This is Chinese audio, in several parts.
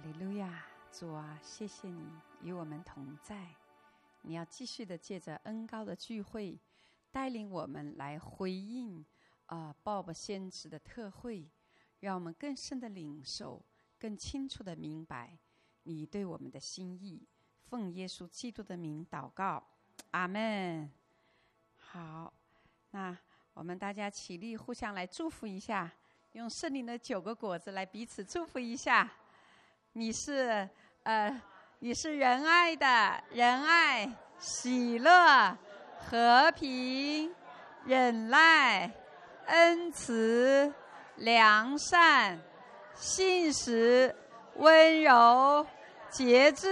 利路亚，主啊，谢谢你与我们同在。你要继续的借着恩膏的聚会，带领我们来回应鲍勃先知的特会，让我们更深的领受，更清楚的明白你对我们的心意。奉耶稣基督的名祷告，阿们。好，那我们大家起立，互相来祝福一下，用圣灵的9个果子来彼此祝福一下。你是仁爱的，仁爱、喜乐、和平、忍耐、恩慈、良善、信实、温柔、节制。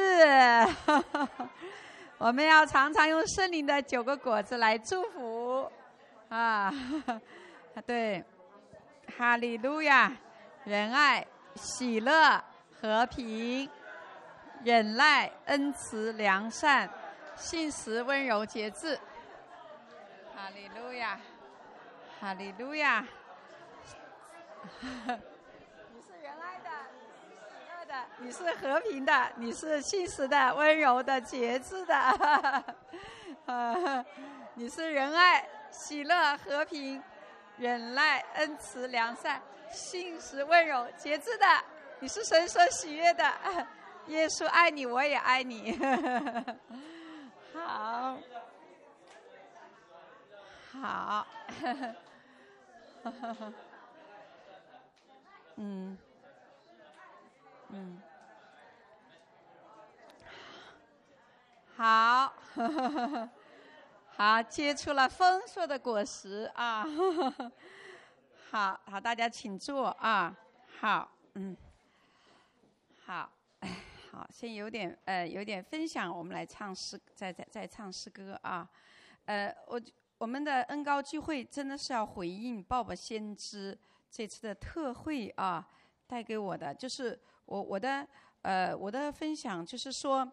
我们要常常用圣灵的9个果子来祝福啊！对，哈利路亚！仁爱、喜乐、和平、忍耐、恩慈、良善、信实、温柔、节制。哈利路亚，哈利路亚！你是仁爱的，你是喜乐的，你是和平的，你是信实的、温柔的、节制的。你是仁爱、喜乐、和平、忍耐、恩慈、良善、信实、温柔、节制的。你是神所喜悦的，耶稣爱你，我也爱你。好，好，好，好，结出了丰硕的果实啊！好，大家请坐啊！好，好，先有点分享，我们来唱诗，再唱诗歌啊。我们的恩膏聚会真的是要回应鲍勃先知这次的特会啊，带给我的就是我的分享就是说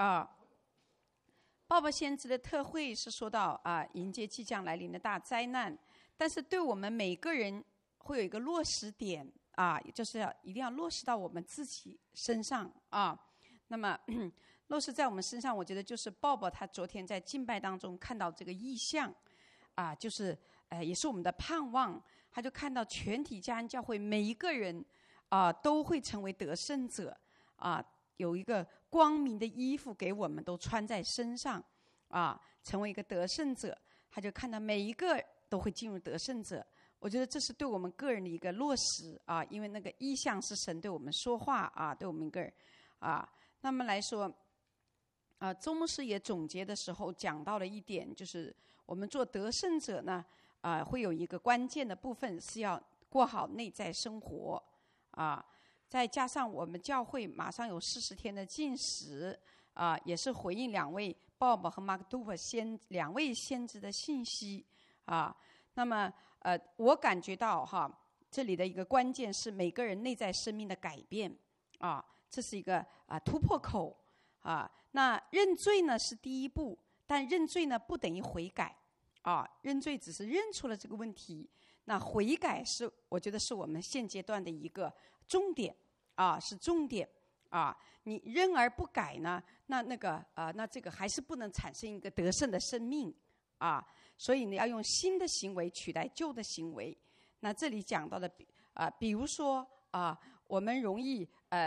鲍勃先知的特会是说到迎接即将来临的大灾难，但是对我们每个人会有一个落实点就是一定要落实到我们自己身上啊。那么落实在我们身上，我觉得就是鲍勃他昨天在敬拜当中看到这个异象就是也是我们的盼望。他就看到全体家恩教会每一个人都会成为得胜者有一个光明的衣服给我们都穿在身上成为一个得胜者。他就看到每一个都会进入得胜者。我觉得这是对我们个人的一个落实因为那个意象是神对我们说话对我们个人那么来说周牧师也总结的时候讲到了一点，就是我们做得胜者呢会有一个关键的部分是要过好内在生活再加上我们教会马上有40天的禁食也是回应2位鲍勃和马克杜普2位先知的信息那么我感觉到这里的一个关键是每个人内在生命的改变这是一个突破口那认罪呢是第一步，但认罪呢不等于悔改认罪只是认出了这个问题，那悔改是我觉得是我们现阶段的一个重点是重点你认而不改呢，那这个还是不能产生一个得胜的生命所以你要用新的行为取代旧的行为。那这里讲到的比如说我们容易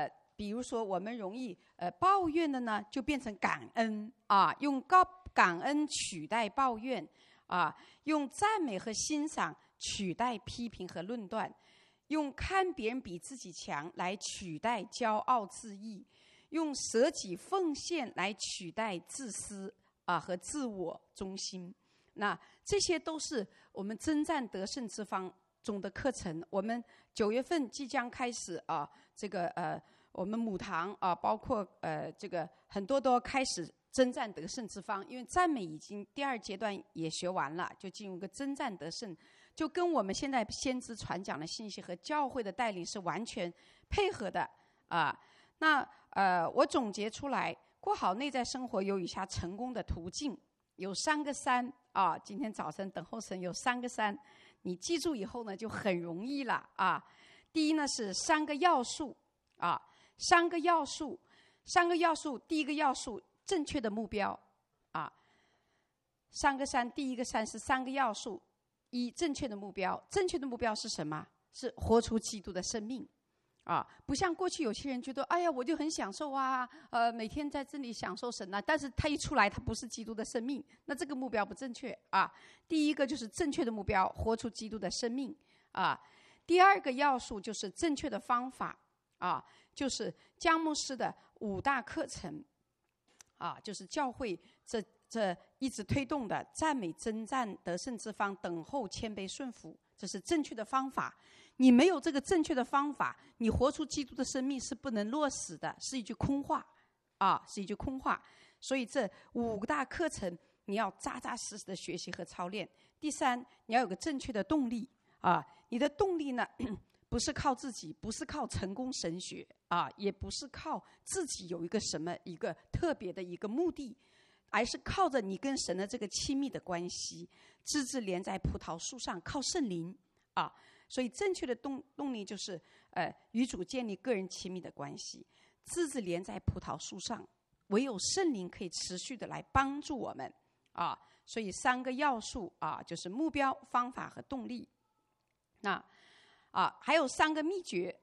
抱怨的呢，就变成感恩用感恩取代抱怨用赞美和欣赏取代批评和论断，用看别人比自己强来取代骄傲自义，用舍己奉献来取代自私和自我中心。那这些都是我们征战得胜之方中的课程。我们9月份即将开始这个我们母堂包括这个很多都开始征战得胜之方，因为赞美已经第2阶段也学完了，就进入一个征战得胜，就跟我们现在先知传讲的信息和教会的带领是完全配合的那我总结出来，过好内在生活有以下成功的途径，有3个3今天早晨等候神有3个3，你记住以后呢就很容易了第一呢是3个要素三个要素，第一个要素正确的目标啊。三个三，第一个三是三个要素，一正确的目标，正确的目标是什么？是活出基督的生命。不像过去有些人觉得，哎呀，我就很享受啊，每天在这里享受神啊，但是他一出来，他不是基督的生命，那这个目标不正确啊。第一个就是正确的目标，活出基督的生命啊。第二个要素就是正确的方法啊，就是江牧师的5大课程啊，就是教会这一直推动的赞美、征战、得胜之方、等候、谦卑、顺服，这是正确的方法。你没有这个正确的方法，你活出基督的生命是不能落实的，是一句空话是一句空话。所以这5大课程你要扎扎实实的学习和操练。第三，你要有个正确的动力你的动力呢，不是靠自己，不是靠成功神学也不是靠自己有一个什么一个特别的一个目的，而是靠着你跟神的这个亲密的关系，枝枝连在葡萄树上，靠圣灵所以正确的动力就是与主建立个人亲密的关系，枝枝连在葡萄树上，唯有圣灵可以持续的来帮助我们所以3个要素就是目标、方法和动力。那还有3个秘诀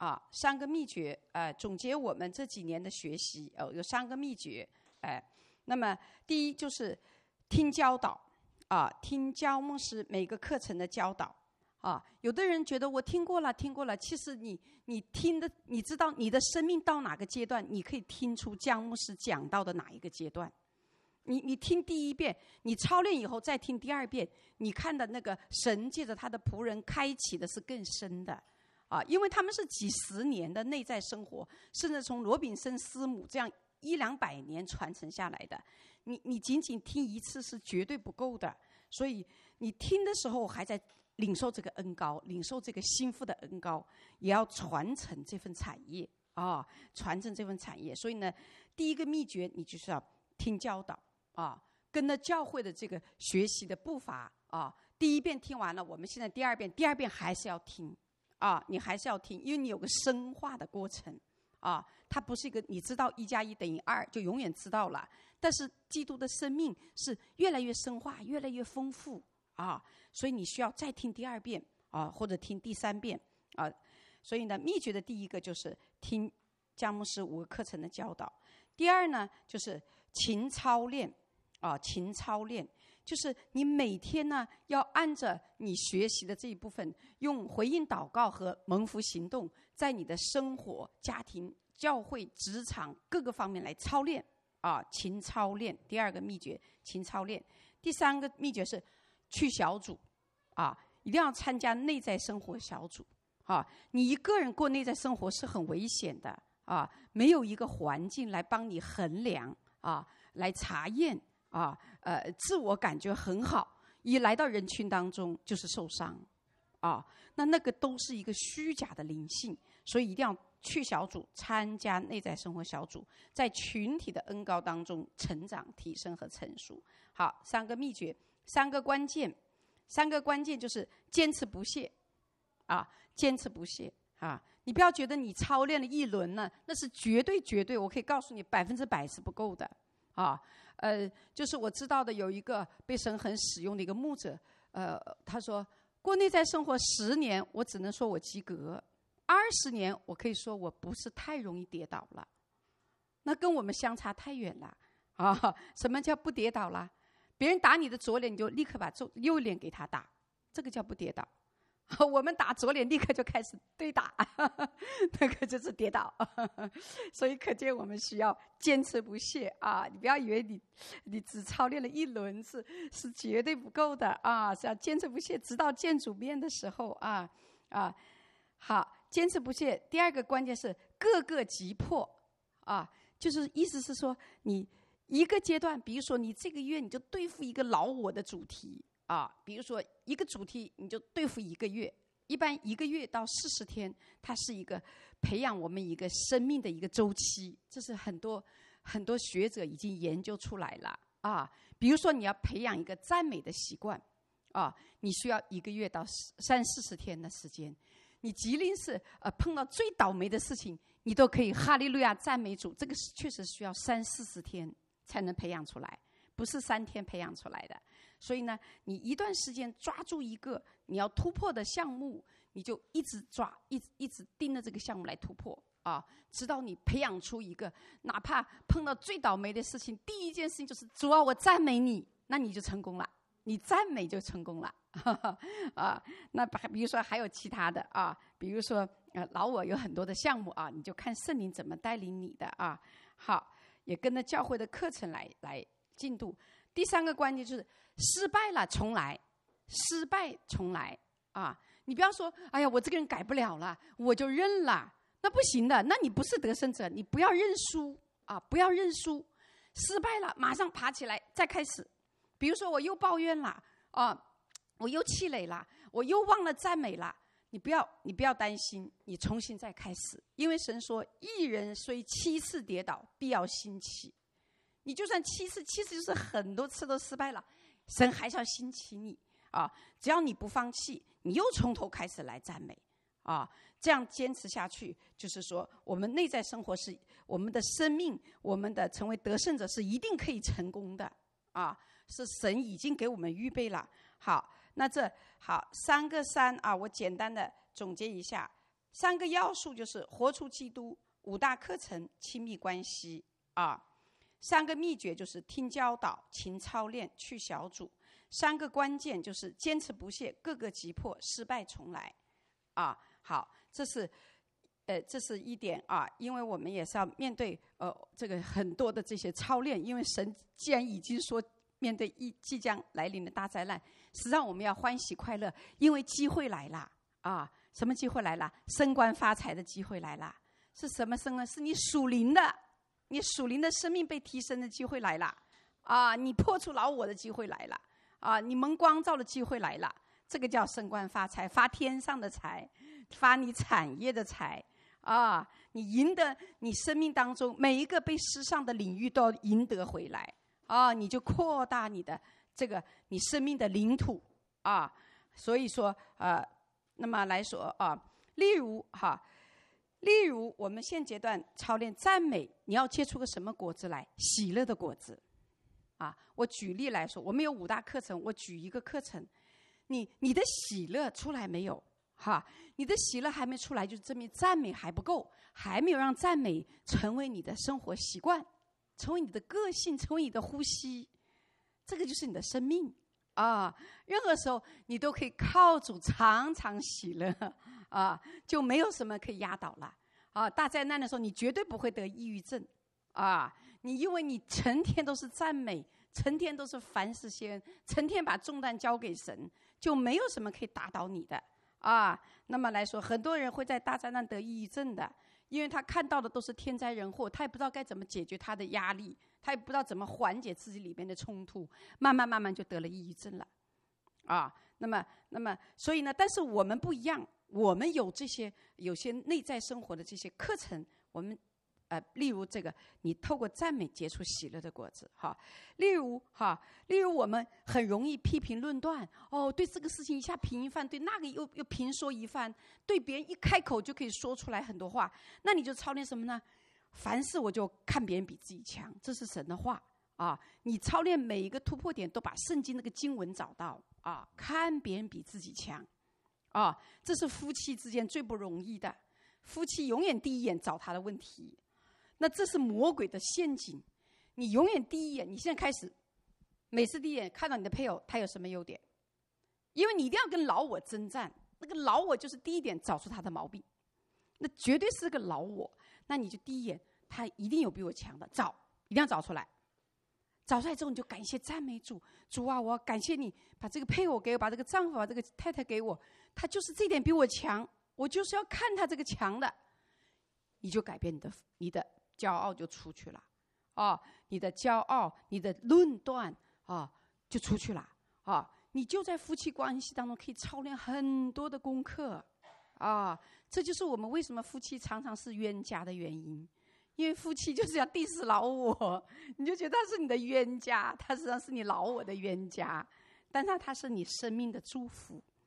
3个秘诀总结我们这几年的学习有3个秘诀那么第一就是听教导听教牧师每个课程的教导有的人觉得我听过了，其实你听的，你知道你的生命到哪个阶段，你可以听出江牧师讲到的哪一个阶段。你听第一遍，你操练以后再听第二遍，你看的那个神借着他的仆人开启的是更深的因为他们是几十年的内在生活，甚至从罗炳森师母这样100-200年传承下来的，你仅仅听一次是绝对不够的。所以你听的时候还在领受这个恩膏，领受这个心腹的恩膏，也要传承这份产业传承这份产业。所以呢，第一个秘诀你就是要听教导跟着教会的这个学习的步伐第一遍听完了，我们现在第二遍还是要听你还是要听，因为你有个深化的过程它不是一个你知道1+1=2就永远知道了，但是基督的生命是越来越深化，越来越丰富所以你需要再听第2遍或者听第3遍所以呢，秘诀的第一个就是听江牧师5个课程的教导。第二呢，就是勤操练勤操练，就是你每天呢要按着你学习的这一部分，用回应祷告和蒙福行动，在你的生活、家庭、教会、职场各个方面来操练勤操练。第2个秘诀勤操练。第3个秘诀是去小组一定要参加内在生活小组你一个人过内在生活是很危险的没有一个环境来帮你衡量来查验自我感觉很好，一来到人群当中就是受伤那个都是一个虚假的灵性。所以一定要去小组，参加内在生活小组，在群体的恩膏当中成长、提升和成熟。好，3个秘诀，3个关键就是坚持不懈坚持不懈你不要觉得你操练了一轮呢，那是绝对我可以告诉你100%是不够的就是我知道的有一个被神很使用的一个牧者他说过内在生活10年，我只能说我及格，20年我可以说我不是太容易跌倒了，那跟我们相差太远了什么叫不跌倒啦？别人打你的左脸，你就立刻把右脸给他打，这个叫不跌倒我们打左脸立刻就开始对打那个就是跌倒所以可见我们需要坚持不懈你不要以为你只操练了一轮是绝对不够的是要坚持不懈直到见主面的时候好，坚持不懈。第2个关键是各个击破就是意思是说你一个阶段，比如说你这个月你就对付一个老我的主题比如说一个主题你就对付1个月，一般1个月到40天，它是一个培养我们一个生命的一个周期，这是很多学者已经研究出来了比如说你要培养一个赞美的习惯你需要1个月到30-40天的时间， 你即令是碰到最倒霉的事情，你都可以哈利路亚赞美主。这个是确实需要30-40天才能培养出来，不是3天培养出来的。所以呢，你一段时间抓住一个你要突破的项目，你就一直抓，一直盯着这个项目来突破啊，直到你培养出一个，哪怕碰到最倒霉的事情，第一件事情就是主啊，我赞美你，那你就成功了，你赞美就成功了。啊，那比如说还有其他的啊，比如说老我有很多的项目啊，你就看圣灵怎么带领你的啊。好，也跟着教会的课程来进度。第3个关键就是失败了重来，失败重来啊！你不要说哎呀，我这个人改不了了，我就认了，那不行的，那你不是得胜者，你不要认输啊，不要认输。失败了马上爬起来再开始。比如说我又抱怨了啊，我又气馁了，我又忘了赞美了，你不要担心，你重新再开始。因为神说，一人虽7次跌倒，必要兴起。你就算7次就是很多次都失败了，神还是要兴起你啊！只要你不放弃，你又从头开始来赞美啊！这样坚持下去，就是说我们内在生活是我们的生命，我们的成为得胜者是一定可以成功的啊！是神已经给我们预备了。好，那这好3个3啊，我简单的总结一下，3个要素就是活出基督、5大课程、亲密关系啊。3个秘诀就是听教导、勤操练、去小组。3个关键就是坚持不懈、各个击破、失败重来啊。好，这是一点啊，因为我们也是要面对这个很多的这些操练，因为神既然已经说面对即将来临的大灾难，实际上我们要欢喜快乐，因为机会来了啊！什么机会来了？升官发财的机会来了。是什么升呢？是你属灵的生命被提升的机会来了啊！你破除老我的机会来了啊！你蒙光照的机会来了。这个叫升官发财，发天上的财，发你产业的财啊！你赢得你生命当中每一个被失丧的领域都要赢得回来啊！你就扩大你的这个你生命的领土啊！所以说那么来说啊，例如我们现阶段操练赞美，你要结出个什么果子来？喜乐的果子啊！我举例来说，我们有5大课程，我举一个课程，你的喜乐出来没有？哈，你的喜乐还没出来，就证明赞美还不够，还没有让赞美成为你的生活习惯，成为你的个性，成为你的呼吸，这个就是你的生命啊！任何时候你都可以靠主常常喜乐啊，就没有什么可以压倒了啊！大灾难的时候，你绝对不会得抑郁症啊！你因为你成天都是赞美，成天都是凡事谢恩，成天把重担交给神，就没有什么可以打倒你的啊！那么来说，很多人会在大灾难得抑郁症的，因为他看到的都是天灾人祸，他也不知道该怎么解决他的压力，他也不知道怎么缓解自己里面的冲突，慢慢就得了抑郁症了啊！那么所以呢，但是我们不一样，我们有些内在生活的这些课程，我们例如这个，你透过赞美结出喜乐的果子，哈。例如我们很容易批评论断，对这个事情一下评一番，对那个又评说一番，对别人一开口就可以说出来很多话，那你就操练什么呢？凡事我就看别人比自己强，这是神的话啊。你操练每一个突破点，都把圣经那个经文找到啊，看别人比自己强啊，这是夫妻之间最不容易的。夫妻永远第一眼找他的问题。那这是魔鬼的陷阱，你永远第一眼，你现在开始，每次第一眼看到你的配偶，他有什么优点？因为你一定要跟老我征战，那个老我就是第一点找出他的毛病，那绝对是个老我，那你就第一眼，他一定有比我强的，一定要找出来。找出来之后，你就感谢赞美主，主啊，我要感谢你把这个配偶给我，把这个丈夫，把这个太太给我，他就是这点比我强，我就是要看他这个强的，你就改变你的骄傲就出去了啊！你的骄傲，你的论断啊，就出去了啊！你就在夫妻关系当中可以操练很多的功课啊！这就是我们为什么夫妻常常是冤家的原因，因为夫妻就是要diss老我，你就觉得他是你的冤家，他实际上是你老我的冤家，但他是你生命的祝福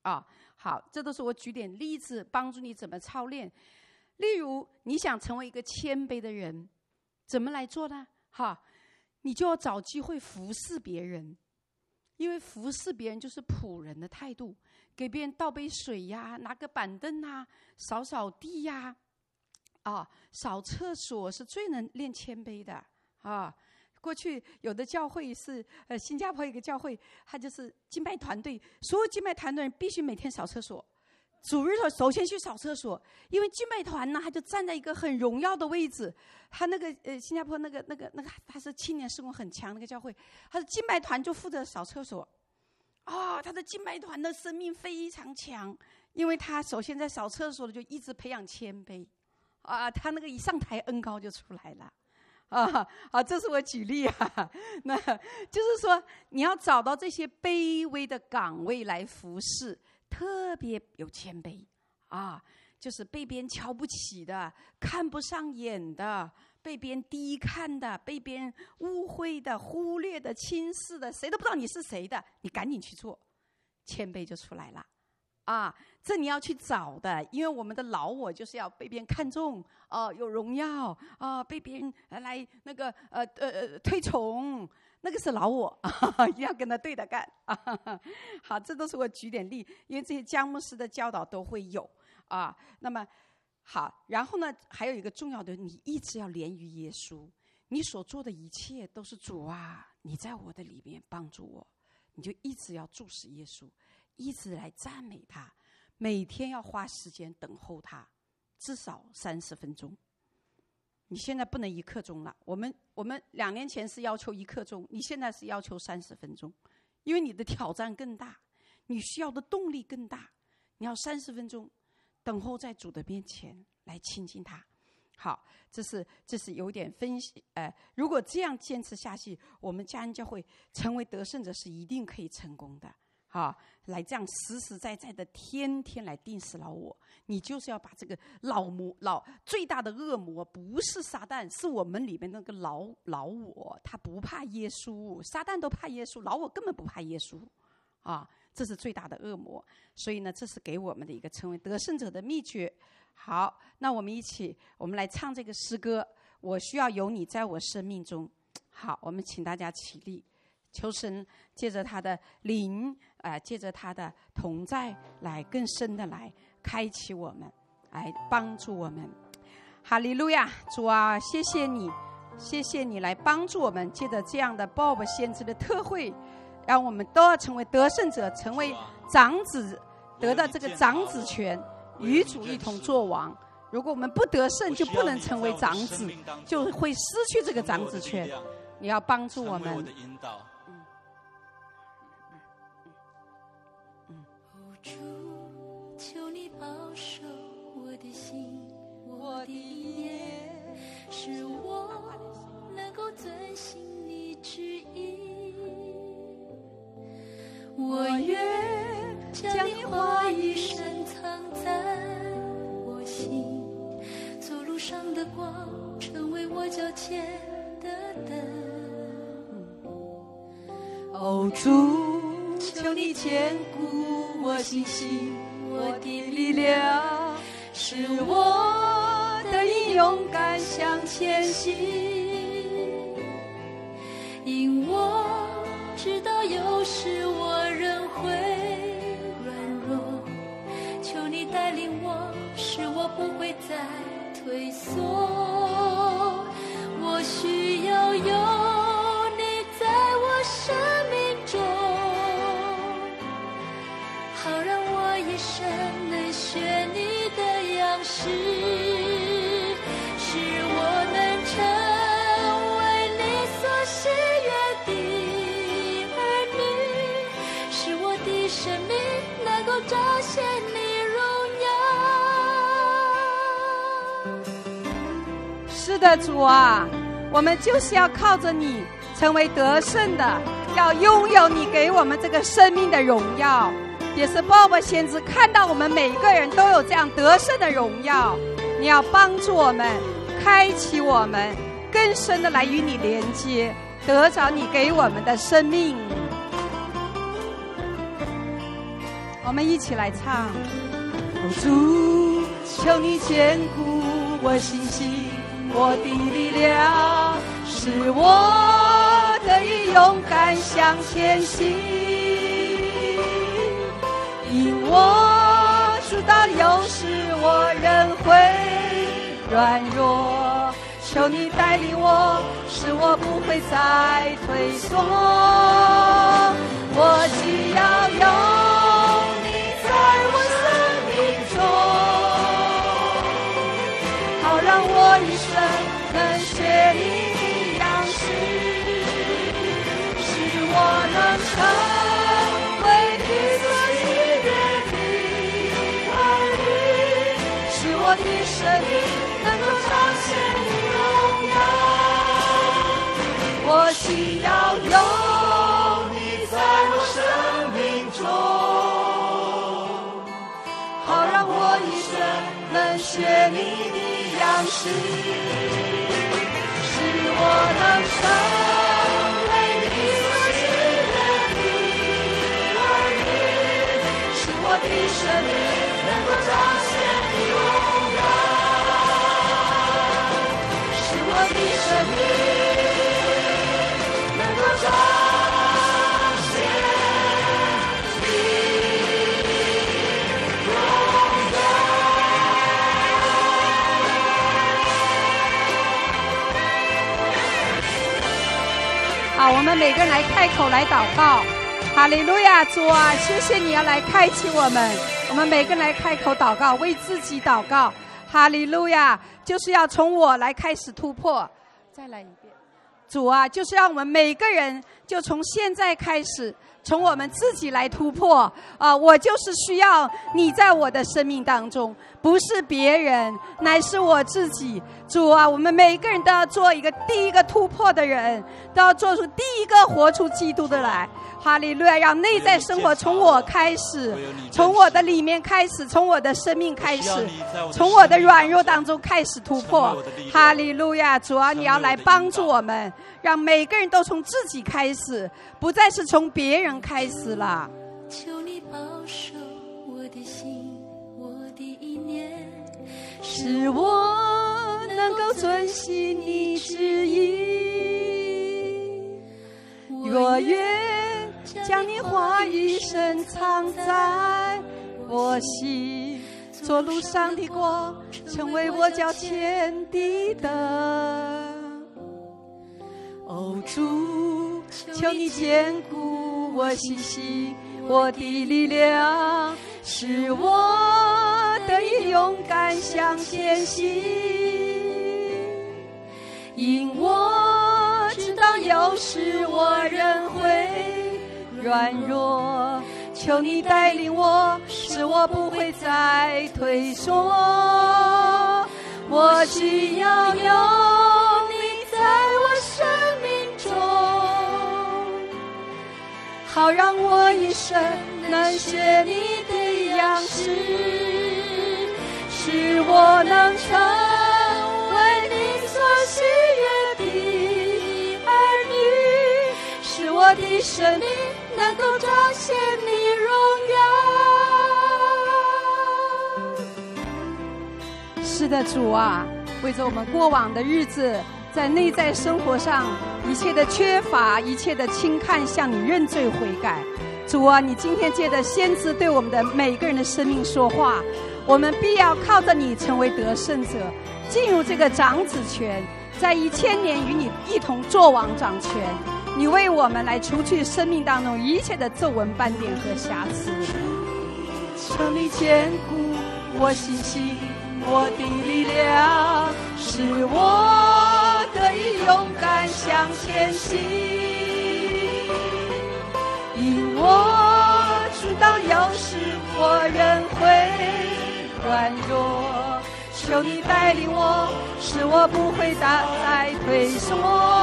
好，这都是我举点例子，帮助你怎么操练。例如，你想成为一个谦卑的人，怎么来做呢？你就要找机会服侍别人，因为服侍别人就是仆人的态度，给别人倒杯水呀，拿个板凳啊，扫扫地呀，扫厕所是最能练谦卑的过去有的教会是新加坡一个教会，他就是敬拜团队，所有敬拜团队人必须每天扫厕所。主日首先去扫厕所，因为敬拜团呢，他就站在一个很荣耀的位置。他那个新加坡那个他是青年事工很强那个教会，他的敬拜团就负责扫厕所。他的敬拜团的生命非常强，因为他首先在扫厕所的就一直培养谦卑他那个一上台恩膏就出来了。这是我举例那就是说你要找到这些卑微的岗位来服侍，特别有谦卑就是被别人瞧不起的，看不上眼的，被别人低看的，被别人误会的，忽略的，轻视的，谁都不知道你是谁的，你赶紧去做，谦卑就出来了这你要去找的，因为我们的老我就是要被别人看重有荣耀被别人来那个推崇，那个是老我一定要跟他对着干好，这都是我举点例，因为这些姜牧师的教导都会有那么好，然后呢，还有一个重要的，你一直要连于耶稣，你所做的一切都是主你在我的里面帮助我，你就一直要注视耶稣，一直来赞美他，每天要花时间等候他，至少30分钟。你现在不能1刻钟了，我们2年前是要求1刻钟，你现在是要求30分钟，因为你的挑战更大，你需要的动力更大，你要30分钟等候在主的面前来亲近他。好，这是有点分析如果这样坚持下去，我们嘉恩教会成为得胜者是一定可以成功的来这样实实在在的天天来定死老我。你就是要把这个最大的恶魔不是撒旦，是我们里面那个老我，他不怕耶稣，撒旦都怕耶稣，老我根本不怕耶稣这是最大的恶魔。所以呢，这是给我们的一个成为得胜者的秘诀。好，那我们来唱这个诗歌，我需要有你在我生命中。好，我们请大家起立，求神借着他的灵借着他的同在来更深的来开启我们，来帮助我们。哈利路亚，主谢谢你来帮助我们，借着这样的 Bob 先知的特会，让我们都要成为得胜者，成为长子，得到这个长子权，与主一同作王。如果我们不得胜，就不能成为长子，就会失去这个长子权。你要帮助我们。 主，求你保守我的心，我的眼，使我能够遵行你旨意。我愿将你话语深藏在我心，走路上的光，成为我脚前的灯。主，求你坚固我信心，我的力量，使我得以勇敢向前行。因我知道有时我仍会软弱，求你带领我，使我不会再退缩。我需要有你在我生命中，好让我一生能学你的样式，使我能成为你所喜悦的儿女，使我的生命能够彰显你荣耀。 是的，主我们就是要靠着你成为得胜的，要拥有你给我们这个生命的荣耀。也是Bob先知看到我们每一个人都有这样得胜的荣耀，你要帮助我们，开启我们，更深的来与你连接，得着你给我们的生命。我我们一起来唱。主，求你坚固我信心，我的力量，使我得以勇敢向前行。因我知道有时我仍会软弱，求你带领我，使我不会再退缩。我只要有你在我生命中，好让我一生能学你的样式，使我能成为你所喜悦的儿女，使我的生命能够彰显你荣耀。我需要有你在我生命中，好让我一生能学你的样式，使我能成为你所喜悦的儿女，使我的生命能够彰显你荣耀，使我的生命能够彰显你荣耀。好，我们每个人来开口来祷告。哈利路亚，主啊，谢谢你要来开启我们。我们每个人来开口祷告，为自己祷告。哈利路亚，就是要从我来开始突破。再来一遍，主啊，就是让我们每个人就从现在开始，从我们自己来突破啊！我就是需要你在我的生命当中，不是别人，乃是我自己。主啊，我们每个人都要做一个第一个突破的人，都要做出第一个活出基督的来。哈利路亚！让内在生活从我开始，从我的里面开始，从我的生命开始，从我的软弱当中开始突破。哈利路亚！主啊，你要来帮助我们，让每个人都从自己开始，不再是从别人开始了。 求你保守我的心，我的意念， 使我能够遵行你旨意。若愿将你话语深藏在我心，做路上的光，成为我脚前的灯。哦，主，求你坚固我信心，我的力量，使我得以勇敢向前行。因我知道有时我仍会软弱，求你带领我，使我不会再退缩。我只要有你在我生命中，好让我一生能学你的样式，使我能成为你所喜悦的儿女，使我的生命能够彰显你荣耀。是的，主啊，为着我们过往的日子，在内在生活上一切的缺乏，一切的轻看，向你认罪悔改。主啊，你今天借着先知对我们的每个人的生命说话，我们必要靠着你成为得胜者，进入这个长子权，在1000年与你一同作王掌权。你为我们来除去生命当中一切的皱纹斑点和瑕疵。求你坚固我信心，我的力量，使我得以勇敢向前行。因我知道有时我仍会软弱，求你带领我，使我不会再退缩。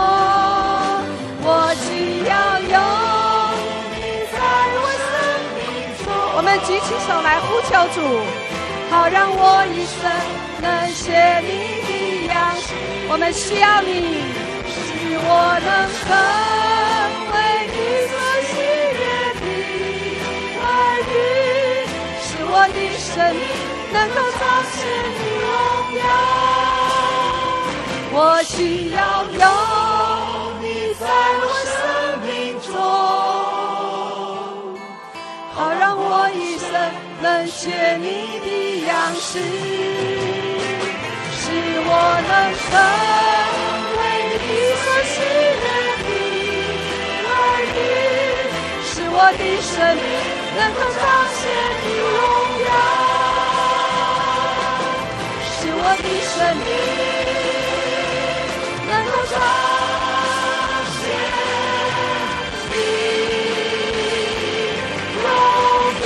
我只要有你在我生命中，我们举起手来呼求主，好让我一生能学你的样式。我们需要你，使我能成为你所喜悦的儿女， 生能够彰显你荣耀。我需要有你在我生命中，好让我一生能学你的样式，使我能成为你所喜悦的儿女，使我的生命能够彰显你荣耀，使我的生命能够彰显你荣耀。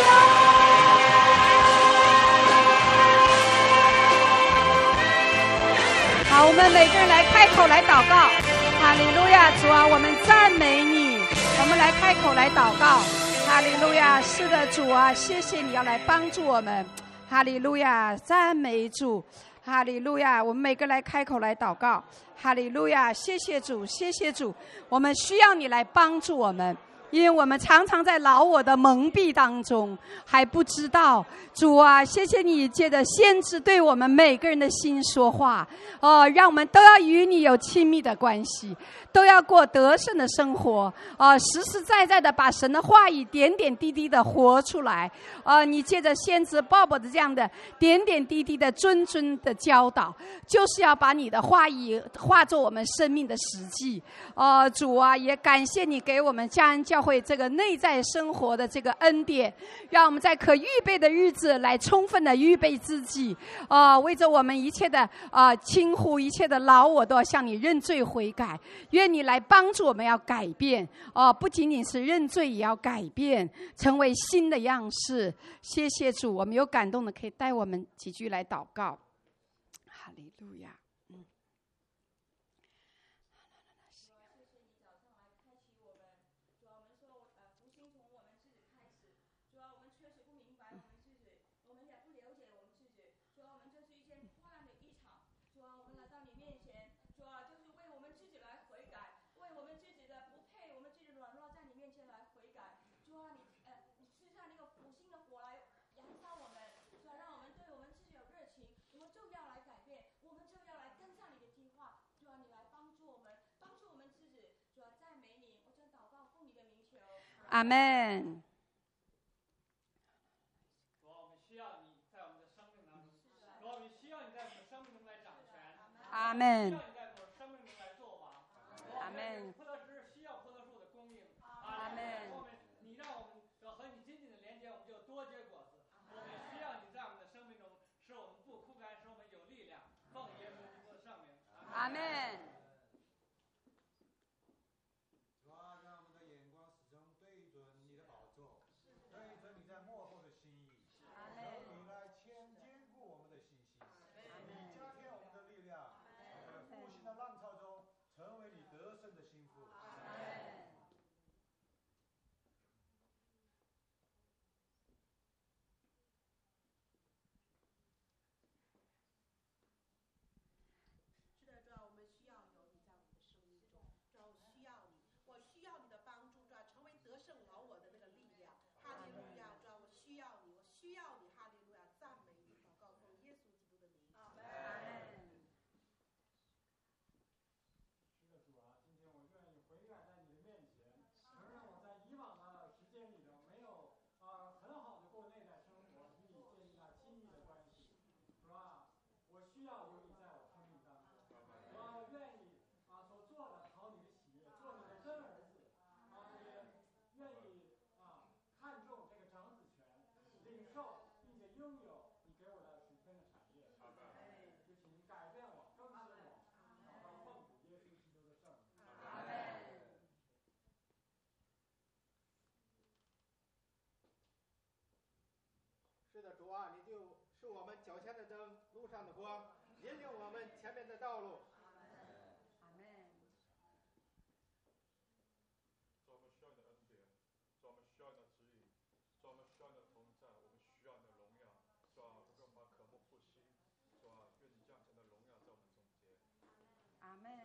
好，我们每个人来开口来祷告。哈利路亚，主啊，我们赞美你。我们来开口来祷告。哈利路亚，是的，主啊，谢谢你要来帮助我们。哈利路亚，赞美主。哈利路亚，我们每个来开口来祷告。哈利路亚，谢谢主，谢谢主，我们需要你来帮助我们，因为我们常常在老我的蒙蔽当中还不知道。主啊，谢谢你借着先知对我们每个人的心说话，让我们都要与你有亲密的关系，都要过得胜的生活，实实在在的把神的话语点点滴滴的活出来。你借着先知鲍勃的这样的点点滴滴的谆谆的教导，就是要把你的话语化作我们生命的实际。主啊，也感谢你给我们嘉恩教会这个内在生活的这个恩典，让我们在可预备的日子来充分的预备自己，为着我们一切的轻忽，一切的老我都要向你认罪悔改。愿你来帮助我们要改变，不仅仅是认罪，也要改变，成为新的样式。谢谢主，我们有感动的可以带我们几句来祷告。哈利路亚。阿门。 主啊，我们需要你在我们的生命当中，主啊，我们需要你在我们的生命中来掌权， 阿门。 需要你在我们的生命中来做王， 阿门。 葡萄枝需要葡萄树的供应， 阿门。 你让我们和你紧紧的连接，我们就多结果子。我们需要你在我们的生命中，使我们不枯干，使我们有力量。奉耶稣基督的圣名， 阿门。 是的，主啊，你就是我们脚前的灯，路上的光，引领我们前面的道路。 阿门。 主，我们需要你的恩典，主，我们需要你的指引，主，我们需要你的同在，我们需要你的荣耀，主啊，不跟我们渴慕不息，主啊，愿你降下的荣耀在我们中间。 阿门。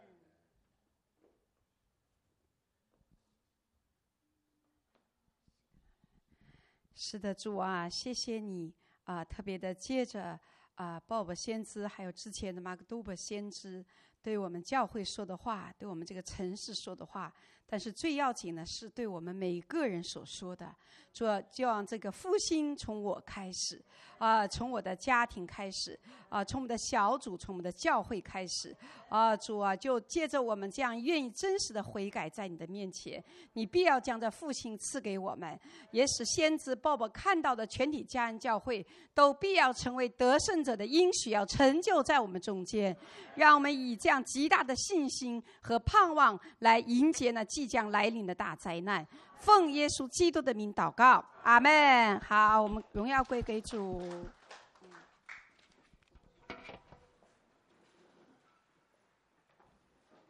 是的，主啊，谢谢你特别的接着鲍勃先知还有之前的马克杜伯先知对我们教会说的话，对我们这个城市说的话，但是最要紧的是对我们每一个人所说的。主啊，就让这个复兴从我开始从我的家庭开始从我们的小组，从我们的教会开始主啊，就借着我们这样愿意真实的悔改在你的面前，你必要将这复兴赐给我们，也使先知鲍勃看到的全体家人教会都必要成为得胜者的应许，要成就在我们中间。让我们以这样极大的信心和盼望来迎接那即将来临的大灾难。奉耶稣基督的名祷告，阿们。好，我们荣耀归给主。